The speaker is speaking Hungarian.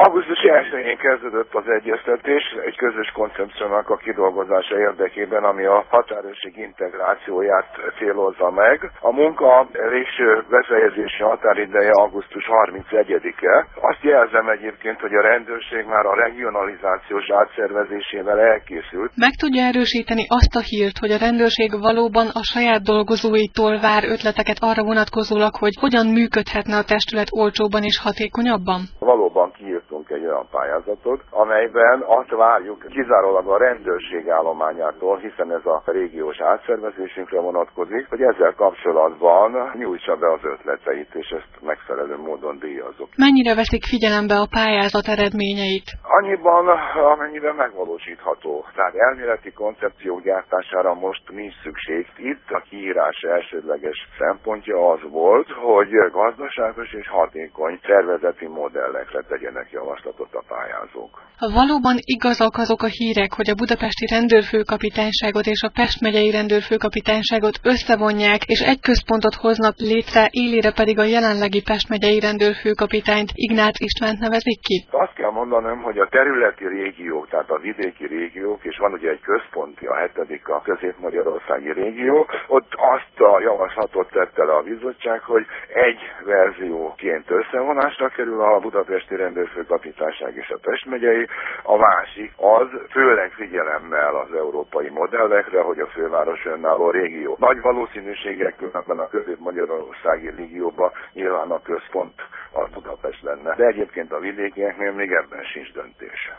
Augusztus 1-én kezdődött az egyeztetés egy közös koncepciónak a kidolgozása érdekében, ami a határőrség integrációját célozza meg. A munka végső befejezési határideje augusztus 31-e. Azt jelzem egyébként, hogy a rendőrség már a regionalizációs átszervezésével elkészült. Meg tudja erősíteni azt a hírt, hogy a rendőrség valóban a saját dolgozóitól vár ötleteket arra vonatkozólag, hogy hogyan működhetne a testület olcsóbban és hatékonyabban? Valóban kiírtunk egy olyan pályázatot, amelyben azt várjuk kizárólag a rendőrség állományától, hiszen ez a régiós átszervezésünkre vonatkozik, hogy ezzel kapcsolatban nyújtsa be az ötleteit, és ezt megfelelő módon díjazzuk. Mennyire veszik figyelembe a pályázat eredményeit? Annyiban, amennyiben megvalósítható. Tehát elméleti koncepciók gyártására most nincs szükség. Itt a kiírás elsődleges szempontja az volt, hogy gazdaságos és hatékony szervezeti modellekre tegyenek javaslatot a pályázók. Valóban igazak azok a hírek, hogy a budapesti rendőrfőkapitányságot és a Pest megyei rendőrfőkapitányságot összevonják, és egy központot hoznak létre, élére pedig a jelenlegi Pest megyei rendőrfőkapitányt, Ignác Istvánt nevezik ki? Azt kell mondanom, hogy a területi régiók, tehát a vidéki régiók, és van ugye egy központi, a 7. a közép-magyarországi régió, ott azt a javaslatot tette le a bizottság, hogy egy verzióként összevonásra kerül a budapesti rendőrfőkapitányság és a Pest megyei, a másik az főleg figyelemmel az európai modellekre, hogy a főváros önálló régió. Nagy valószínűséggel különben a közép-magyarországi régióban nyilván a központ a Budapest lenne. De egyébként a vidékieknél még ebben sincs döntés.